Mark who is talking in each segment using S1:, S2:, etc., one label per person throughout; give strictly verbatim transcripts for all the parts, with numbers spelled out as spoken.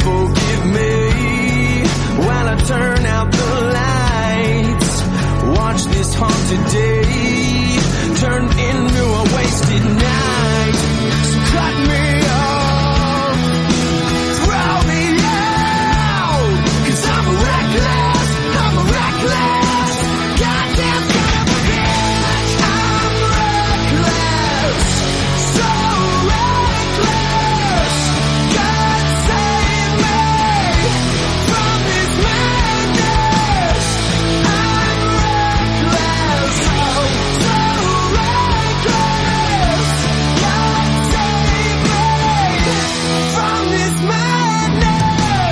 S1: forgive me while I turn out the lights. Watch this haunted day turn into a wasted night. So cut me off, throw me out, 'cause I'm reckless, I'm reckless, goddamn son of a bitch. I'm reckless, so reckless. God save me from this madness. I'm reckless, so, so reckless. God save me from this madness.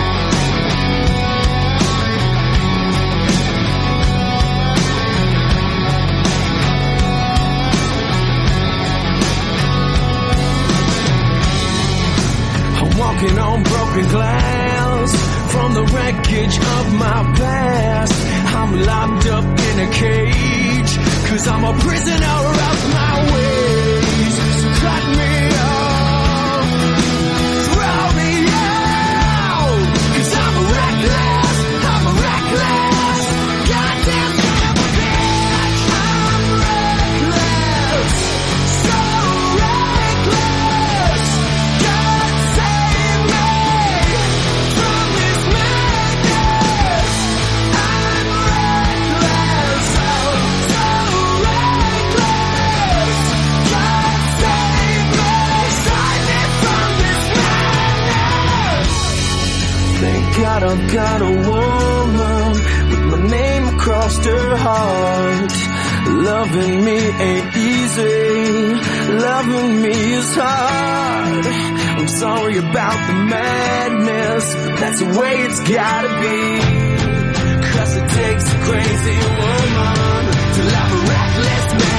S1: I'm walking on broken glass from the wreckage of my past. I'm locked up in a cage, 'cause I'm a prisoner of my ways. So cut me off, throw me out, 'cause I'm reckless, I'm reckless, goddamn son of a bitch. I'm reckless, so reckless. God save me from this madness. I'm reckless, so, so reckless. God save me, save me from this madness. Thank God I've got a woman with my name across her heart. Loving me ain't easy, loving me is hard. I'm sorry about the madness, but that's the way it's gotta be. 'Cause it takes a crazy woman to love a reckless man.